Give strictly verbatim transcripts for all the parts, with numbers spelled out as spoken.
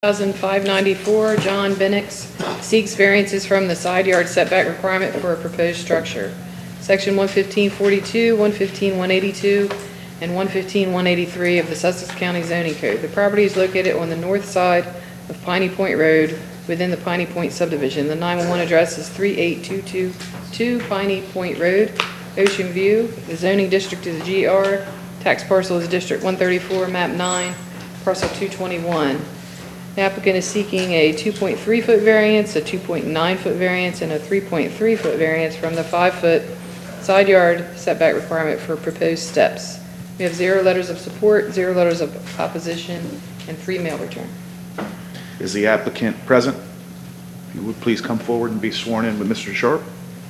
one thousand five ninety-four, John Bennix seeks variances from the side yard setback requirement for a proposed structure. Section one fifteen forty-two, one fifteen one eighty-two, and one fifteen one eighty-three of the Sussex County Zoning Code. The property is located on the north side of Piney Point Road within the Piney Point subdivision. The nine one one address is three eight two two two Piney Point Road, Ocean View. The zoning district is G R. Tax parcel is District one thirty-four, Map nine, Parcel two twenty-one. The applicant is seeking a two point three foot variance, a two point nine foot variance, and a three point three foot variance from the five foot side yard setback requirement for proposed steps. We have zero letters of support, zero letters of opposition, and three mail return. Is the applicant present? If you would please come forward and be sworn in with Mister Sharp.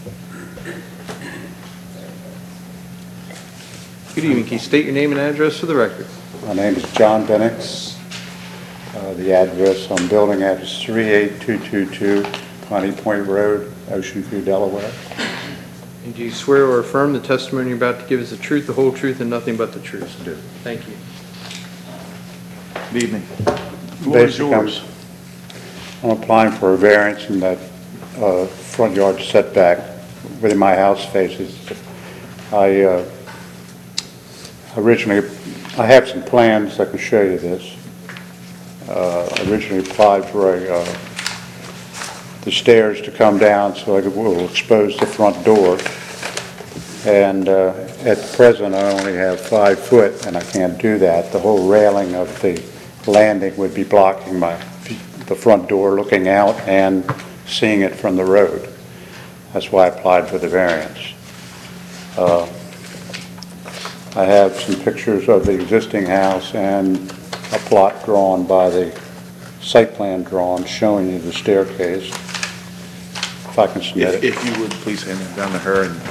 Good evening. Can you state your name and address for the record? My name is John Bennix. Uh, the address on building at is three eight two two two Piney Point Road, Ocean View, Delaware. And do you swear or affirm the testimony you're about to give is the truth, the whole truth, and nothing but the truth? I do. Thank you. Good evening. Floor is yours. I'm applying for a variance in that uh, front yard setback where my house faces. I uh, originally, I have some plans, I can show you this. Uh, originally applied for a, uh, the stairs to come down so I will expose the front door. And uh, at present I only have five foot and I can't do that. The whole railing of the landing would be blocking my the front door looking out and seeing it from the road. That's why I applied for the variance. Uh, I have some pictures of the existing house and a plot drawn by the site plan drawn showing you the staircase. If I can submit If, it. if you would please hand them down to her and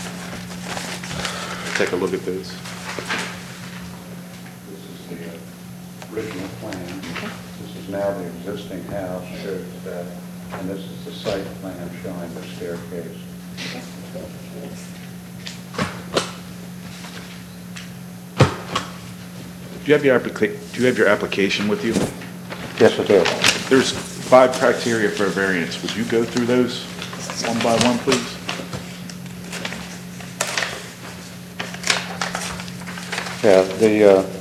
take a look at those. This is the uh, original plan. This is now the existing house, shows that, and this is the site plan showing the staircase. Do you have your applica- do you have your application with you? Yes, I do. There's five criteria for a variance. Would you go through those one by one, please? Yeah, the, uh,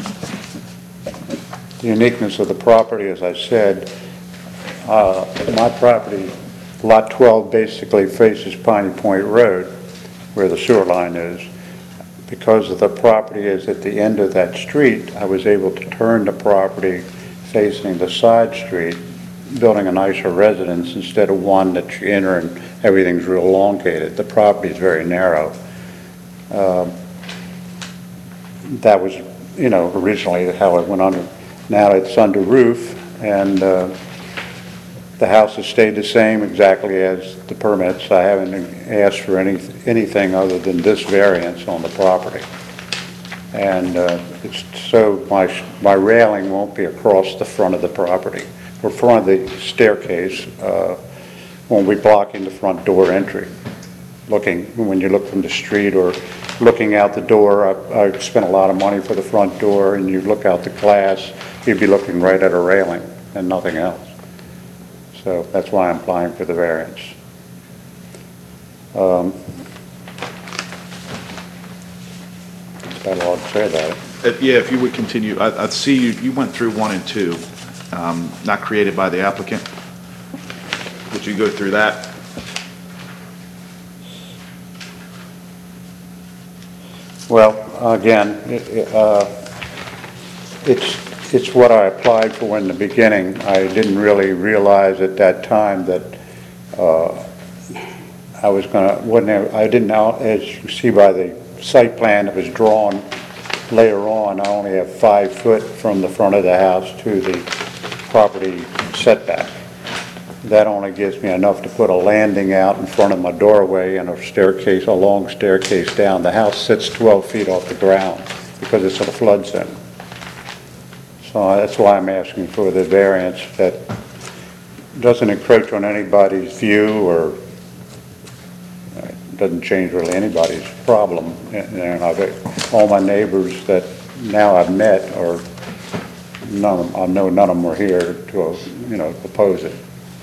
the uniqueness of the property, as I said, uh, my property, lot twelve, basically faces Piney Point Road, where the sewer line is. Because of the property is at the end of that street, I was able to turn the property facing the side street, building a nicer residence instead of one that you enter and everything's real elongated. The property is very narrow. Uh, that was, you know, originally how it went under. Now it's under roof, and uh, the house has stayed the same exactly as the permits. I haven't asked for any, anything other than this variance on the property. And uh, it's so my, my railing won't be across the front of the property. Or front of the staircase uh, won't be blocking the front door entry. Looking, when you look from the street or looking out the door, I, I spent a lot of money for the front door, and you look out the glass, you'd be looking right at a railing and nothing else. So that's why I'm applying for the variance. Um, that's about all I'd say about it. Uh, yeah, if you would continue. I, I see you, you went through one and two, um, not created by the applicant. Would you go through that? Well, again, it, uh, it's it's what I applied for in the beginning. I didn't really realize at that time that uh, I was going to. Wouldn't have, I didn't know, as you see by the site plan that was drawn later on. I only have five foot from the front of the house to the property setback. That only gives me enough to put a landing out in front of my doorway and a staircase, a long staircase down. The house sits twelve feet off the ground because it's in a flood zone. So that's why I'm asking for the variance that doesn't encroach on anybody's view or doesn't change really anybody's problem. And I've, all my neighbors that now I've met are none of, I know none of them were here to, you know, oppose it.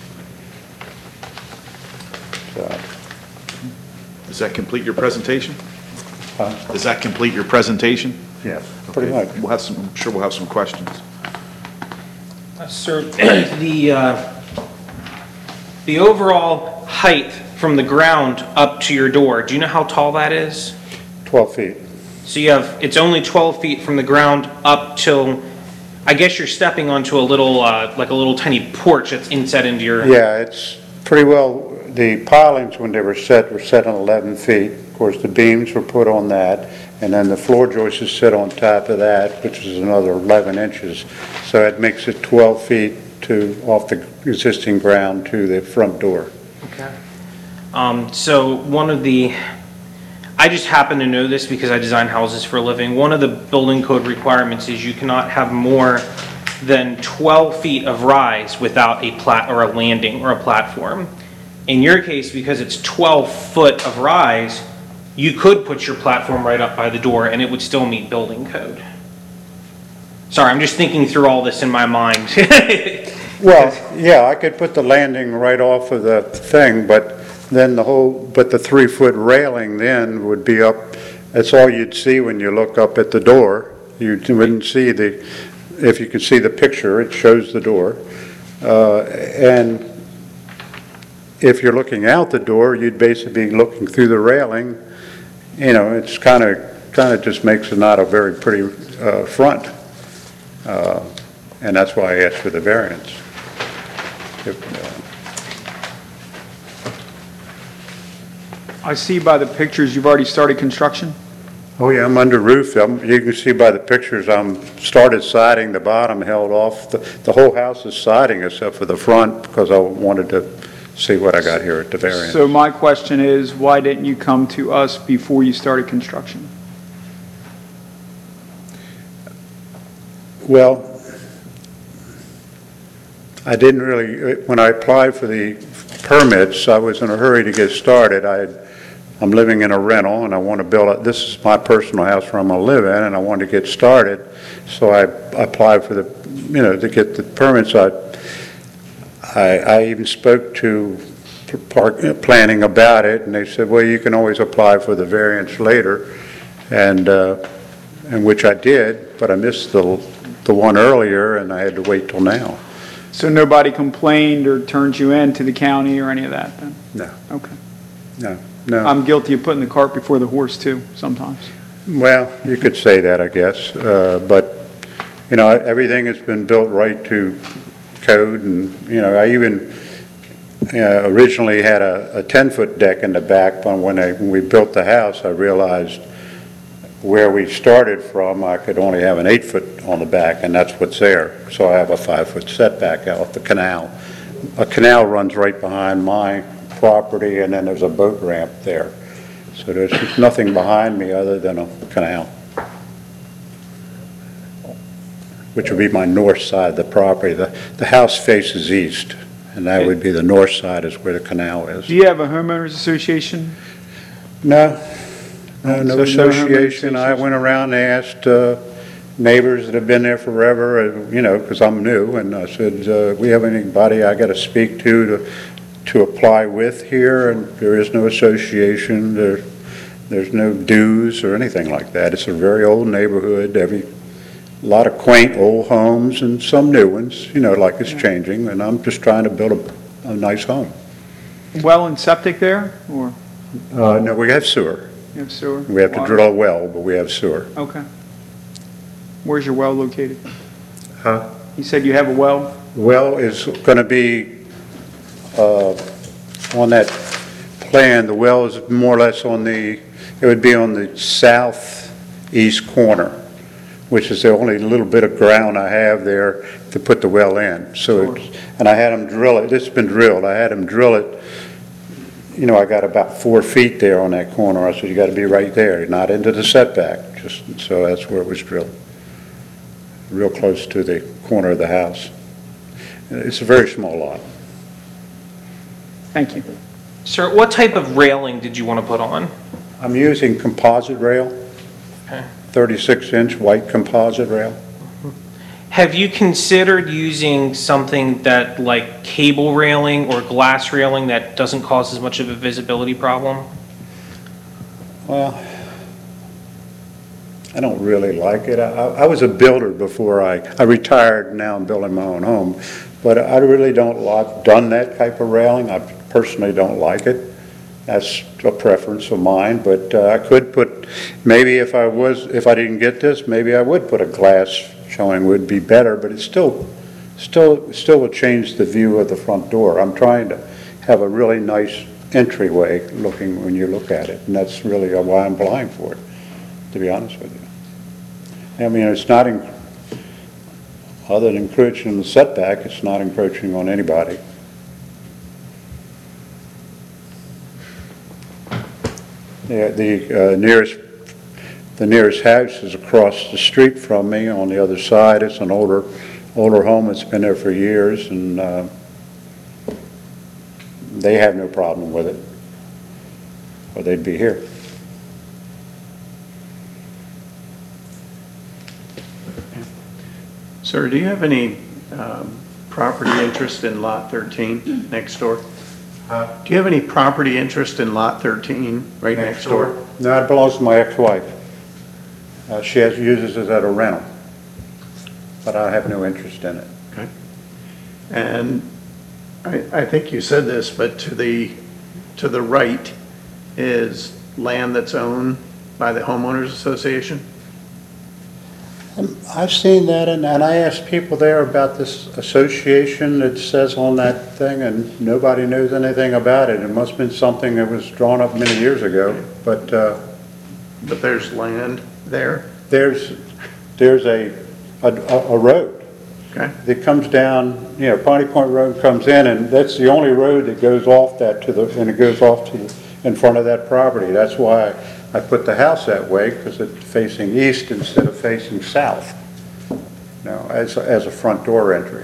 So, Does that complete your presentation? huh? Does that complete your presentation? Yeah, pretty Okay. much. We'll have some, I'm sure we'll have some questions. Uh, Sir, the, uh, the overall height from the ground up to your door, do you know how tall that is? twelve feet. So you have, it's only twelve feet from the ground up till, I guess you're stepping onto a little, uh, like a little tiny porch that's inset into your... Yeah, it's pretty well, the pilings, when they were set, were set on eleven feet. Of course, the beams were put on that, and then the floor joists sit on top of that, which is another eleven inches. So it makes it twelve feet to, off the existing ground to the front door. Okay. Um, so one of the, I just happen to know this because I design houses for a living. One of the building code requirements is you cannot have more than twelve feet of rise without a plat, or a landing or a platform. In your case, because it's twelve foot of rise, you could put your platform right up by the door and it would still meet building code. Sorry, I'm just thinking through all this in my mind. Well, yeah, I could put the landing right off of the thing, but then the whole, but the three-foot railing then would be up, that's all you'd see when you look up at the door. You wouldn't see the, if you could see the picture, it shows the door. Uh, and if you're looking out the door, you'd basically be looking through the railing. You know, it's kind of, kind of just makes it not a very pretty uh, front. Uh, and that's why I asked for the variance. If, uh, I see by the pictures you've already started construction. Oh, yeah, I'm under roof. I'm, you can see by the pictures, I'm started siding, the bottom held off. The, the whole house is siding except for the front because I wanted to see what I got here at the variance. So my question is, why didn't you come to us before you started construction? Well, I didn't really, when I applied for the permits, I was in a hurry to get started. I had, I'm living in a rental and I want to build it. This is my personal house where I'm going to live in and I wanted to get started. So I applied for the, you know, to get the permits. I, I, I even spoke to park planning about it and they said, well, you can always apply for the variance later. And, uh, and which I did, but I missed the, the one earlier and I had to wait till now. So nobody complained or turned you in to the county or any of that then? No, Okay. no, no. I'm guilty of putting the cart before the horse too, sometimes. Well, you could say that, I guess, uh, but, you know, everything has been built right to code, and, you know, I even uh, originally had a, a ten-foot deck in the back, but when, I, when we built the house, I realized where we started from, I could only have an eight-foot on the back, and that's what's there. So I have a five-foot setback out the canal. A canal runs right behind my property, and then there's a boat ramp there. So there's nothing behind me other than a canal, which would be my north side of the property. The, the house faces east, and that would be the north side is where the canal is. Do you have a homeowners association? No, no, no So no homeowners association. I went around and asked uh, neighbors that have been there forever, uh, you know, because I'm new, and I said, uh, we have anybody I got to speak to to to apply with here? And there is no association. There, there's no dues or anything like that. It's a very old neighborhood. Every a lot of quaint old homes and some new ones, you know, like it's changing. And I'm just trying to build a, a nice home. Well and septic there, or Uh, no, we have sewer. you have sewer? We have to Water? drill a well, but we have sewer. Okay. Where's your well located? Huh? You said you have a well? Well is going to be uh, on that plan. The well is more or less on the, it would be on the southeast corner, which is the only little bit of ground I have there to put the well in. So, it's, and I had them drill it. It's been drilled. I had them drill it. You know, I got about four feet there on that corner. I said, you got to be right there, not into the setback. Just so that's where it was drilled, real close to the corner of the house. It's a very small lot. Thank you. Sir, what type of railing did you want to put on? I'm using composite rail, Okay. thirty-six inch white composite rail. Have you considered using something that, like cable railing or glass railing, that doesn't cause as much of a visibility problem? Well, I don't really like it. I, I was a builder before I, I retired, now I'm building my own home. But I really don't like, done that type of railing. I personally don't like it. That's a preference of mine, but uh, I could put, maybe if I was, if I didn't get this, maybe I would put a glass showing would be better, but it still, still, still would change the view of the front door. I'm trying to have a really nice entryway looking when you look at it, and that's really why I'm applying for it, to be honest with you. I mean, it's not, in, other than encroaching on the setback, it's not encroaching on anybody. The, the uh, nearest, the nearest house is across the street from me on the other side. It's an older, older home. It's been there for years, and uh, they have no problem with it, or they'd be here. Sir, do you have any um, property interest in Lot thirteen next door? Uh, Do you have any property interest in Lot thirteen right next door? No, it belongs to my ex-wife. Uh, she has, uses it as a rental, but I have no interest in it. Okay. And I, I think you said this, but to the, to the right is land that's owned by the homeowners association? Um, I've seen that, and, and I asked people there about this association that says on that thing, and nobody knows anything about it. It must have been something that was drawn up many years ago, but uh, But there's land there? there's, there's a, a, a road Okay. that comes down, you know, Piney Point Road comes in, and that's the only road that goes off that to the, and it goes off to the, in front of that property. That's why I put the house that way, because it's facing east instead of facing south, you know, as, a- as a front door entry.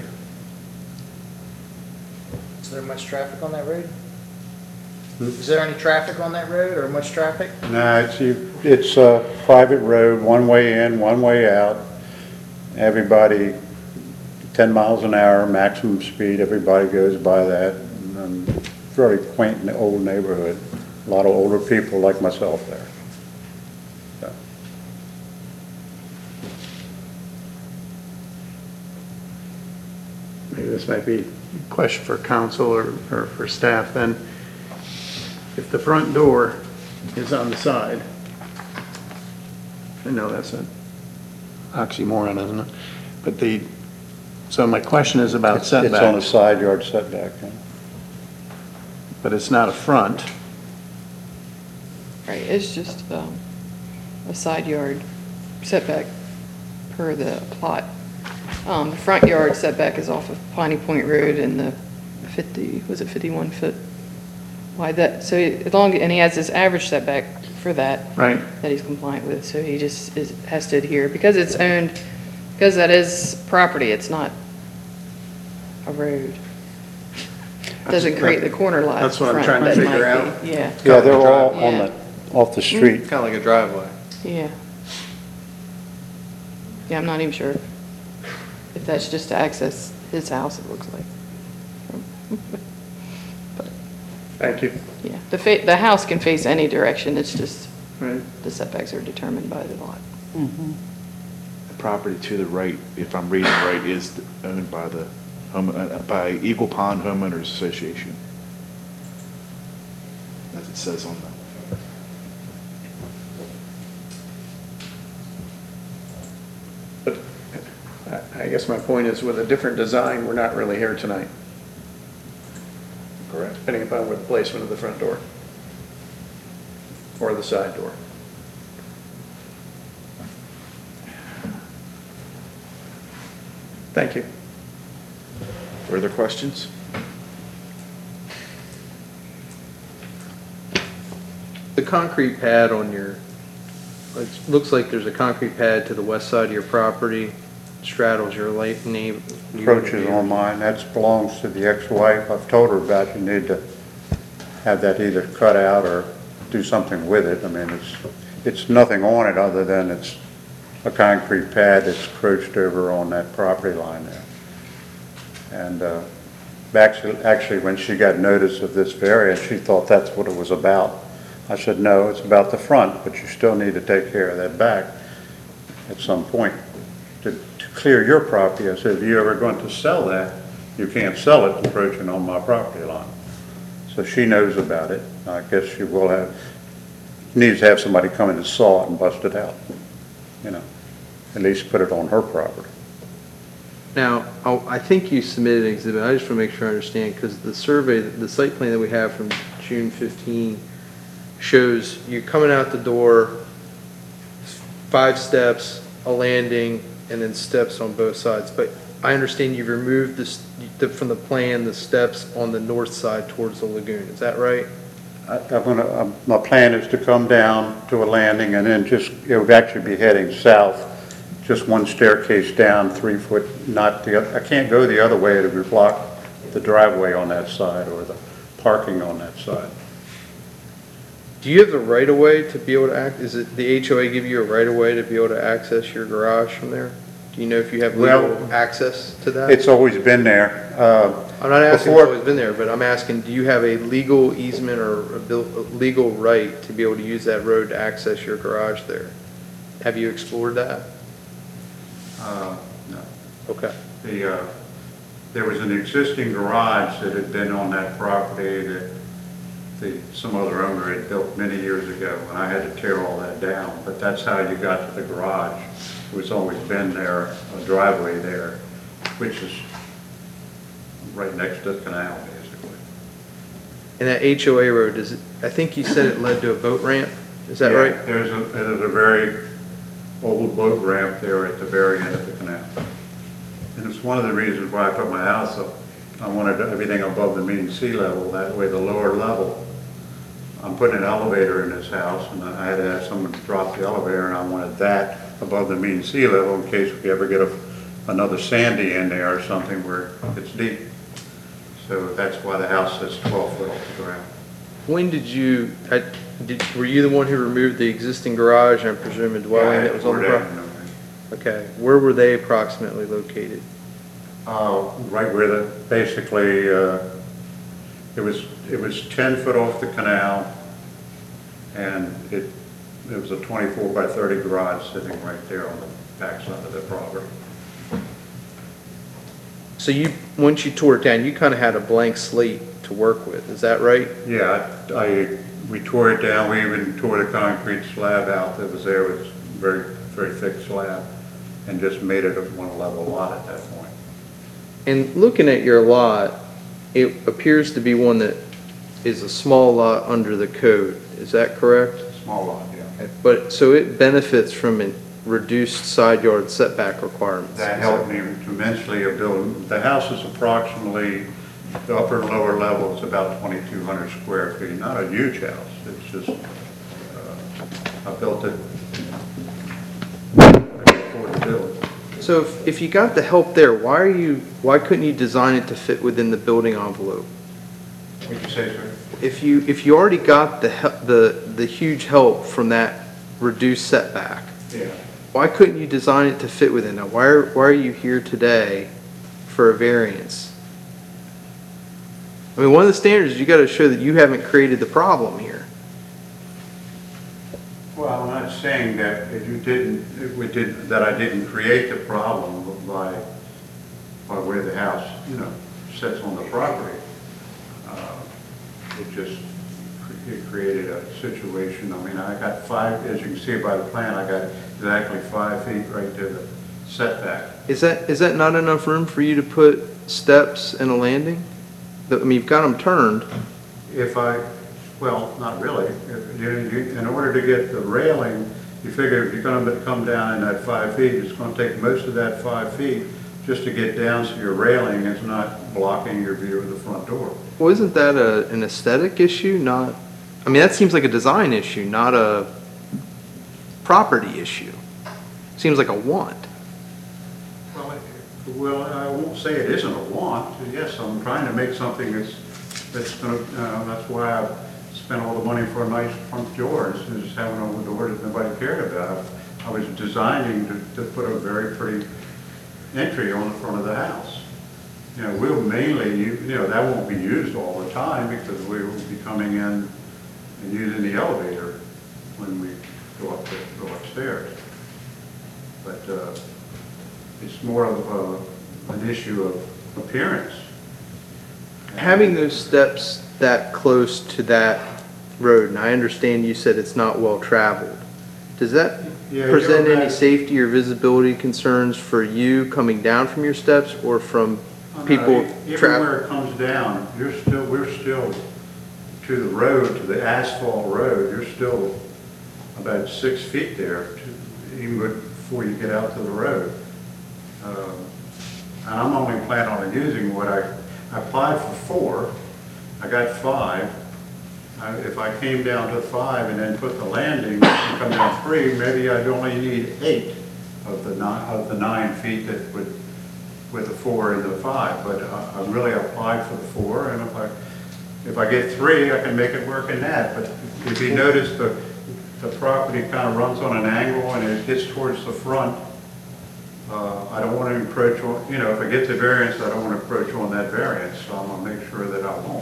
Is there much traffic on that road? Is there any traffic on that road or much traffic? No, it's, you, it's a private road, one way in, one way out. Everybody, ten miles an hour, maximum speed, everybody goes by that. And, um, very quaint and old neighborhood. A lot of older people like myself there. So. Maybe this might be a question for council or, or for staff then. If the front door is on the side, I know that's an oxymoron, isn't it? But the, so my question is about It's it's on a setbacks, side yard setback. Yeah. but it's not a front. Right, it's just um, a side yard setback per the plot. Um, The front yard setback is off of Piney Point Road and the fifty, was it fifty-one foot wide? That, so as long, and he has this average setback for that. Right. That he's compliant with, so he just is, has to adhere. Because it's owned, because that is property, it's not a road. Doesn't create the corner lot. That's what I'm front, trying to that figure might out. be, Yeah, Yeah, they're all on Yeah. the, off the street. Kind of like a driveway. yeah. Yeah, I'm not even sure if that's just to access his house, it looks like. But, Thank you. yeah, the fa, the house can face any direction, it's just Right. the setbacks are determined by the lot. The property to the right, if I'm reading right, is owned by the home, uh, by Eagle Pond Homeowners Association. As it says on the. But I- I guess my point is with a different design, we're not really here tonight, Correct. depending upon where the placement of the front door or the side door. Thank you. Further questions? The concrete pad on your, it looks like there's a concrete pad to the west side of your property, straddles your late name. Approaches on mine, that belongs to the ex-wife. I've told her about you need to have that either cut out or do something with it. I mean, it's, it's nothing on it other than it's a concrete pad that's encroached over on that property line there. And uh, actually, actually, when she got notice of this variance, she thought that's what it was about. I said, no, it's about the front, but you still need to take care of that back at some point. To, to clear your property, I said, if you're ever going to sell that, you can't sell it encroaching on my property line. So she knows about it. I guess she will have, needs to have somebody come in and saw it and bust it out, you know, at least put it on her property. Now, I'll- I think you submitted an exhibit, I just want to make sure I understand, because the survey, the site plan that we have from June fifteenth shows you coming out the door, five steps, a landing, and then steps on both sides. But I understand you removed this, the- from the plan, the steps on the north side towards the lagoon, is that right? I- I'm gonna, um, my plan is to come down to a landing and then just, it would actually be heading south, just one staircase down, three foot, not the, oth- I can't go the other way, it would block the driveway on that side or the parking on that side. Do you have the right of way to be able to act, is it, the H O A give you a right of way to be able to access your garage from there? Do you know if you have legal Well, access to that? It's always been there. Uh, I'm not asking if before- it's always been there, but I'm asking, do you have a legal easement or a bil- a legal right to be able to use that road to access your garage there? Have you explored that? uh, no. Okay. The, uh, there was an existing garage that had been on that property that the, some other owner had built many years ago, and I had to tear all that down. But that's how you got to the garage. It's always been there, a driveway there, which is right next to the canal, basically. And that H O A road, does it, I think you said it led to a boat ramp, is that Yeah, right? There's a, there's a very old boat ramp there at the very end of the canal. And it's one of the reasons why I put my house up. I wanted everything above the mean sea level, that way the lower level. I'm putting an elevator in this house, and I had to have someone drop the elevator, and I wanted that above the mean sea level in case we ever get a, another Sandy in there or something where it's deep. So that's why the house is twelve foot off the ground. When did you, I- did, were you the one who removed the existing garage and I presume a dwelling that was on the property? Okay, where were they approximately located? Uh, right where the, basically, uh, it was, it was ten foot off the canal, and it, it was a twenty-four by thirty garage sitting right there on the backside of the property. So you, once you tore it down, you kind of had a blank slate to work with, is that right? Yeah, I, I, we tore it down, we even tore the concrete slab out that was there, it was very, very thick slab, and just made it a one level lot at that point. And looking at your lot, it appears to be one that is a small lot under the code, is that correct? Small lot, yeah. But, so it benefits from a reduced side yard setback requirements? That helped me immensely of building, the house is approximately, the upper and lower level is about twenty-two hundred square feet, not a huge house, it's just, uh, I built it, I could afford to build it. So if, if you got the help there, why are you, why couldn't you design it to fit within the building envelope? What'd you say, sir? If you, if you already got the, hel- the, the huge help from that reduced setback, Yeah. why couldn't you design it to fit within? Now, why are, why are you here today for a variance? I mean, one of the standards, is you gotta show that you haven't created the problem here. Well, I'm not saying that if you didn't, if we did, that I didn't create the problem by, by where the house, you know, sits on the property. Uh, It just, cre- it created a situation, I mean, I got five, as you can see by the plan, I got exactly five feet right to the setback. Is that, is that not enough room for you to put steps and a landing? The- I mean, you've got them turned. If I, well, not really. If you- you- In order to get the railing, you figure if you're gonna come down in that five feet, it's gonna take most of that five feet just to get down so your railing is not blocking your view of the front door. Well, isn't that a, an aesthetic issue, not, I mean, that seems like a design issue, not a property issue. Seems like a want. Well, it- well, I won't say it isn't a want. Yes, I'm trying to make something that's, that's gonna, uh, that's why I spent all the money for a nice front door instead of just having a door that nobody cared about. I was designing to, to put a very pretty entry on the front of the house. You know, we'll mainly, you you know, that won't be used all the time because we will be coming in and using the elevator when we go up, to, go upstairs. But uh, it's more of a, an issue of appearance. Having those steps that close to that road, and I understand you said it's not well-traveled, does that Yeah, present you're any right. safety or visibility concerns for you coming down from your steps or from Oh, no, people e- Even traveling? where it comes down, you're still, we're still to the road, to the asphalt road, you're still about six feet there, to- even before you get out to the road. Um, And I'm only planning on using what I, I applied for four, I got five. I- If I came down to five and then put the landing and come down three, maybe I'd only need eight of the nine, of the nine feet that would, with the four and the five. But I I really applied for the four, and if I, if I get three, I can make it work in that. But if you notice, the, the property kind of runs on an angle and it gets towards the front. Uh, I don't want to encroach on, you know, if I get the variance, I don't want to encroach on that variance, so I'm gonna make sure that I won't.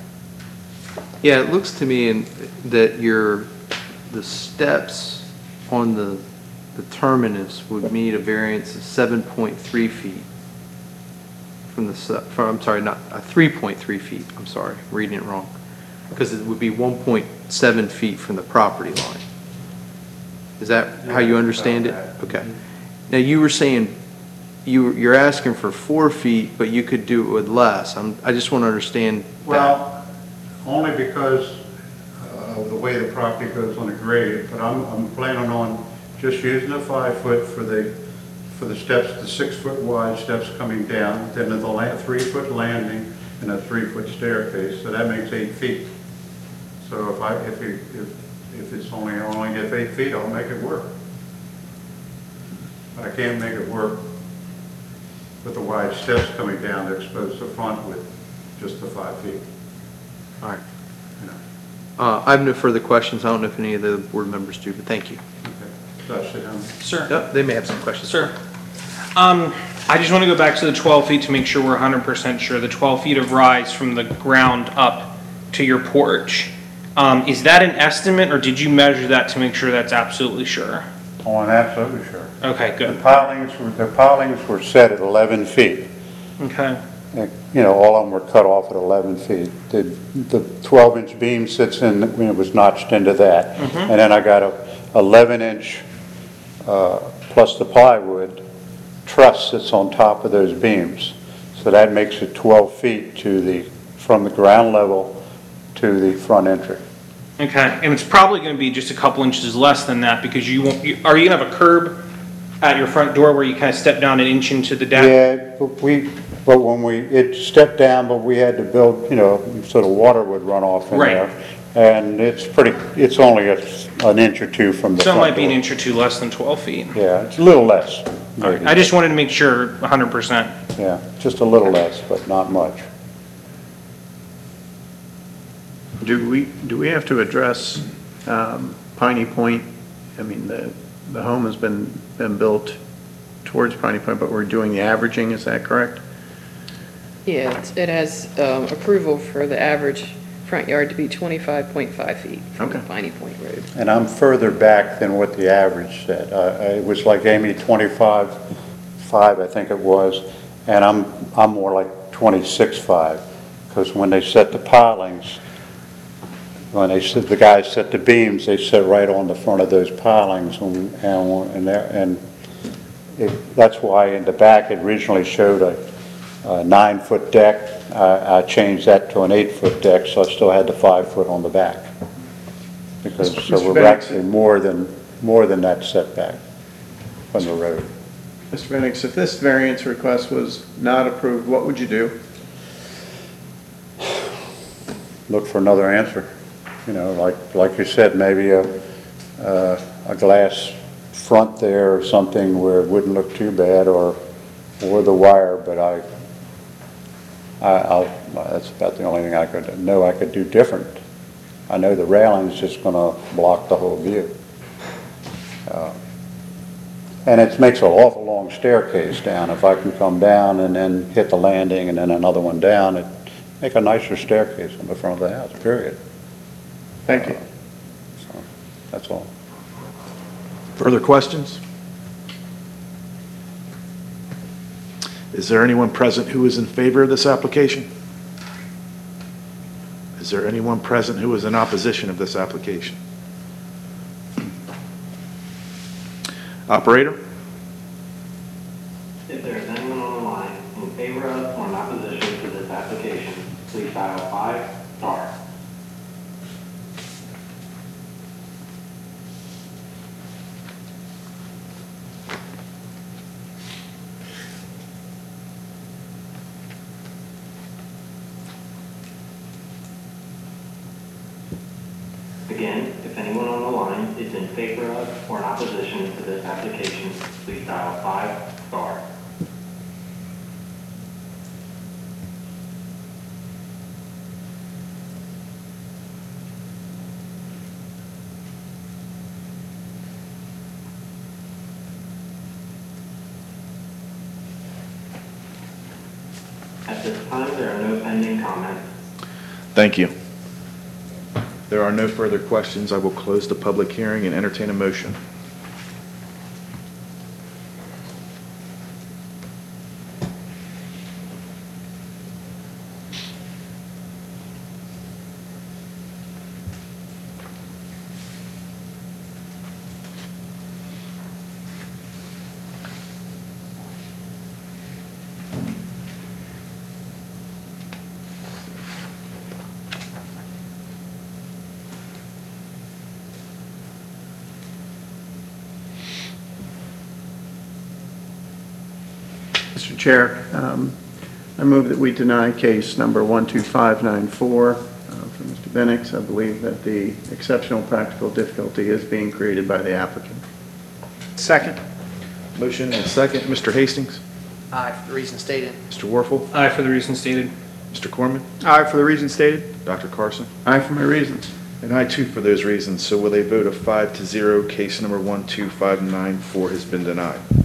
Yeah, it looks to me in, that your, the steps on the, the terminus would meet a variance of seven point three feet from the, se- from, I'm sorry, not, uh, three point three feet, I'm sorry, reading it wrong. Because it would be one point seven feet from the property line. Is that how you understand it? Okay. Now, you were saying you, you're asking for four feet, but you could do it with less. I'm, I just want to understand that. Well, only because uh, of the way the property goes on the grade, but I'm, I'm planning on just using the five foot for the, for the steps, the six foot wide steps coming down, then the la, three foot landing and a three foot staircase, so that makes eight feet. So if I, if you, if, if it's only, I only get eight feet, I'll make it work. But I can't make it work with the wide steps coming down to expose the front with just the five feet. All right. You know. Uh, I have no further questions. I don't know if any of the board members do, but thank you. Okay. So I sit down. Sir. Yep, they may have some questions. Sir. Um, I just want to go back to the twelve feet to make sure we're one hundred percent sure. The twelve feet of rise from the ground up to your porch. Um, is that an estimate, or did you measure that to make sure that's absolutely sure? Oh, I'm absolutely sure. Okay, The good. pilings, were the pilings were set at eleven feet. Okay. You know, all of them were cut off at eleven feet. The, the twelve inch beam sits in, it was notched into that. And then I got a eleven inch, uh, plus the plywood truss sits on top of those beams. So that makes it twelve feet to the, from the ground level to the front entry. Okay, and it's probably going to be just a couple inches less than that because you won't, you, are you going to have a curb at your front door where you kind of step down an inch into the deck? Yeah, but we, but when we, it stepped down, but we had to build, you know, so the water would run off in Right. there. And it's pretty, it's only a, an inch or two from the So it front might be an door. inch or two less than twelve feet. Yeah, it's a little less. All right, I just wanted to make sure one hundred percent. Yeah, just a little less, but not much. Do we, do we have to address um, Piney Point? I mean, the, the home has been, been built towards Piney Point, but we're doing the averaging, is that correct? Yeah, it's- it has um, approval for the average front yard to be twenty-five point five feet from Okay. Piney Point Road. And I'm further back than what the average said. Uh, It was like Amy, twenty-five, five, I think it was, and I'm, I'm more like twenty-six, five, because when they set the pilings, when they said, the guys set the beams, they set right on the front of those pilings, and, and, and there- and it, that's why in the back it originally showed a, a nine-foot deck. I, I changed that to an eight-foot deck, so I still had the five-foot on the back. Because, so Mister we're Bennett. actually more than, more than that setback from the road. Mister Bennix, if this variance request was not approved, what would you do? Look for another answer. You know, like, like you said, maybe a, uh, a glass front there or something where it wouldn't look too bad, or, or the wire, but I, I, I'll, that's about the only thing I could, know I could do different. I know the railing's just gonna block the whole view. Uh, And it makes an awful long staircase down. If I can come down and then hit the landing and then another one down, it'd make a nicer staircase in the front of the house, period. Thank you. So, that's all. Further questions? Is there anyone present who is in favor of this application? Is there anyone present who is in opposition of this application? Operator? If there is anyone on the line in favor of or in opposition to this application, please dial five star. Again, if anyone on the line is in favor of or in opposition to this application, please dial five star. At this time, there are no pending comments. Thank you. There are no further questions. I will close the public hearing and entertain a motion. Mister Chair, um, I move that we deny case number one two five nine four uh, for Mister Bennix. I believe that the exceptional practical difficulty is being created by the applicant. Second. Motion and second. Mister Hastings? Aye, for the reason stated. Mister Warfel? Aye, for the reasons stated. Mister Corman? Aye, for the reasons stated. Doctor Carson? Aye for my reasons. And I too for those reasons. So with a vote of five to zero, case number one two five nine four has been denied.